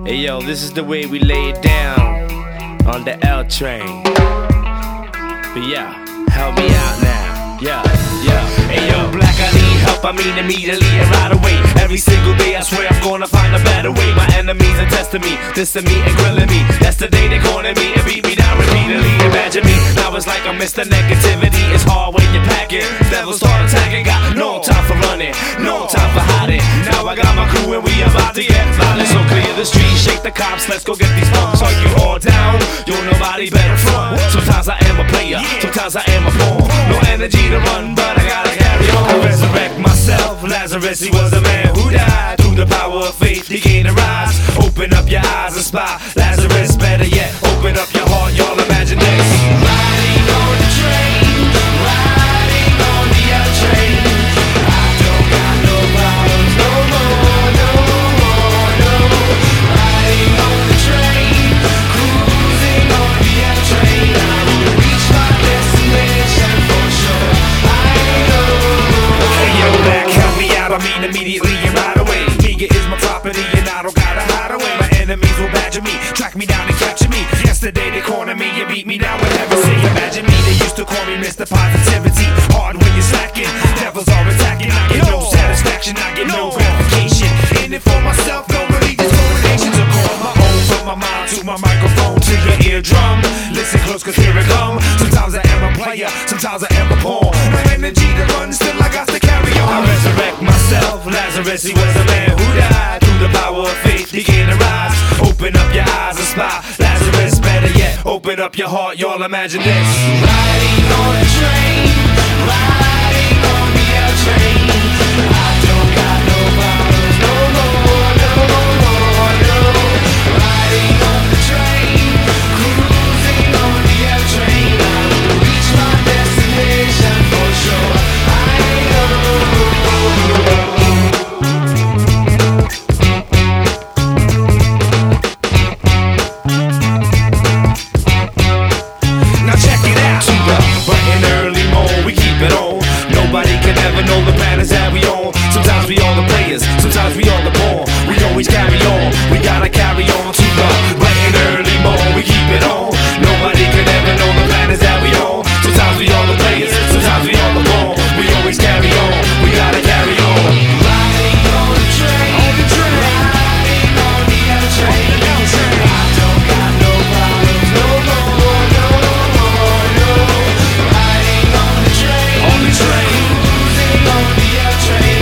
Hey yo, this is the way we lay it down on the L train. But yeah, help me out now. Yeah. Hey yo, Black, I need help, I mean immediately and right away. Every single day I swear I'm gonna find a better way. My enemies are testing me, dissing me and grilling me. That's the day they're calling me and beat me down repeatedly. Imagine me, now it's like I'm Mr. Negativity. It's hard when you're packing, devils start attacking. Got no time for running, no time for hiding. Now I got my crew and we about to get violent. So clear the streets, shake the cops, let's go get these punks. Are you all down? You're nobody better front. Sometimes I am a player, sometimes I am a pawn. No energy to run, but I gotta carry on. I resurrect myself, Lazarus, he was the man who died. Through the power of faith, he gained a rise. Open up your eyes and spy Lazarus, better yet, open up your heart, y'all imagine this. Riding on the train, riding on the L train. I don't got no problems, no more, no more, no. Riding on the train, cruising on the L train. I will reach my destination for sure, I know. Hey yo, Black, help me out, I mean immediately and right away. Meager is my property and I don't gotta hide away. My enemies will badger me, track me down and capture me. Yesterday they cornered me and beat me down with everything. Imagine me, they used to call me Mr. Positivity. Hard when you're slacking, devils are attacking. I get no satisfaction, I get no gratification. In it for myself, no religious correlation. To call my own, from my mind to my microphone to your eardrum. Listen close, cause here it come. Sometimes I am a player, sometimes I am a pawn. No energy to run, still I got to carry on. I resurrect myself, Lazarus, he was the man who died. Through the power of faith, he gained a rise. Open up your eyes and spy Lazarus, better yet, open up your heart, y'all imagine this. Riding on a train, riding on the L train. I don't got no problems, no more, no more, no. Riding on the train, cruising on the L train. I will reach my destination for sure, I know. Sometimes we all the players, sometimes we all the ball. We always carry on, we gotta carry on to the bright and early morn. We keep it on, nobody can ever know the plan is that we on. Sometimes we all the players, sometimes we all the ball. We always carry on, we gotta carry on. Riding on the train, riding on the L train. I don't got no problems, no more, no more, no. Riding on the train, cruising on the L train.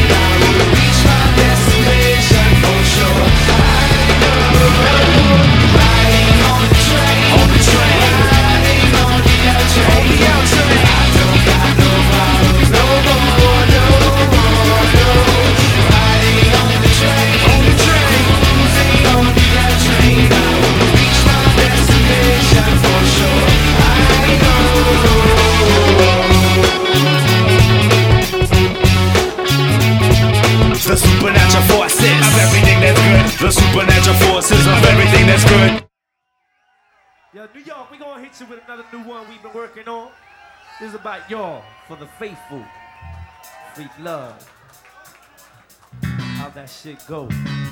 The supernatural forces of everything that's good. The supernatural forces of everything that's good. Yo, New York, we gonna hit you with another new one we've been working on. This is about y'all, for the faithful. Freak love. How that shit go.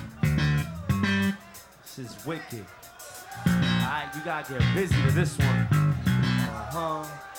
This is wicked. Alright, you gotta get busy with this one.